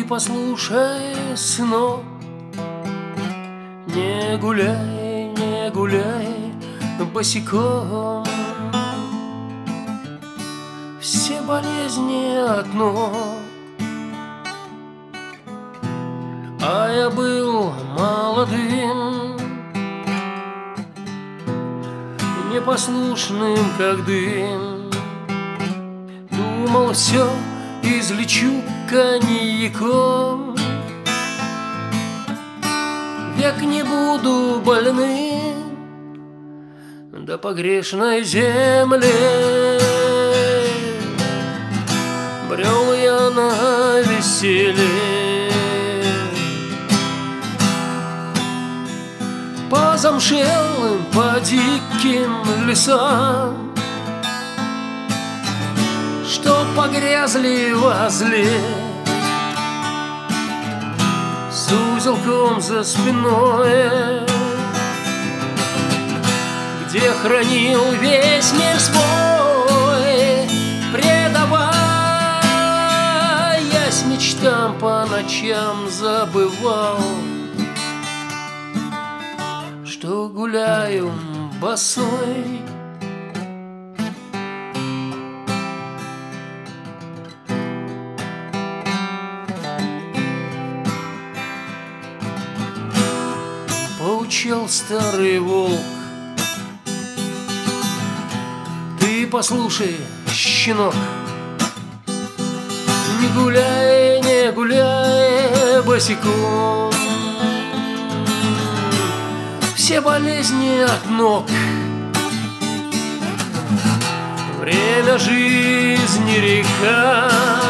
послушай, сынок, не гуляй, не гуляй босиком. Все болезни от ног. А я был молодым, непослушным, как дым. Думал, все излечу коньяком, век не буду больным, да по грешной земле брел я на веселье. По замшелым, по диким лесам, что погрязли возле, с узелком за спиной, где хранил весь мир свой, предаваясь мечтам, по ночам забывал, что гуляю босой. Поучал старый волк: ты послушай, щенок, не гуляй, не гуляй босиком. Все болезни от ног. Время жизни река,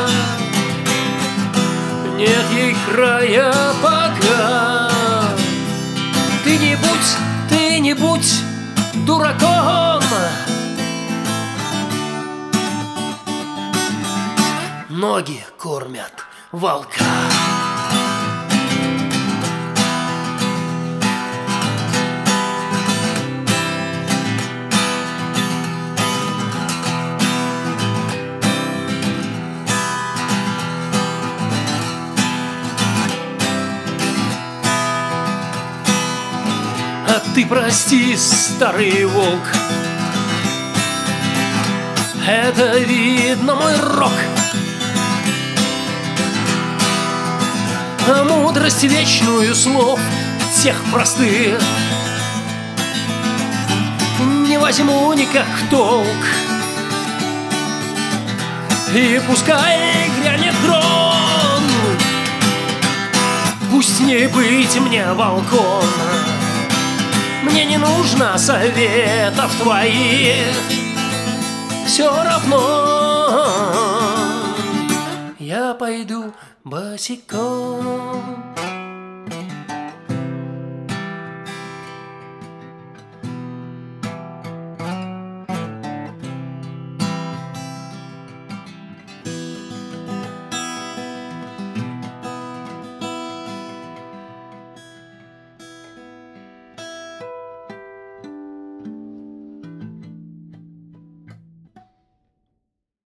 нет ей края пока. Ты не будь дураком. Ноги кормят волка. А ты прости, старый волк, это видно мой рок. А мудрость вечную слов тех простых не возьму никак в толк. И пускай грянет гром, пусть не быть мне волком. Мне не нужно советов твоих, все равно я пойду босиком.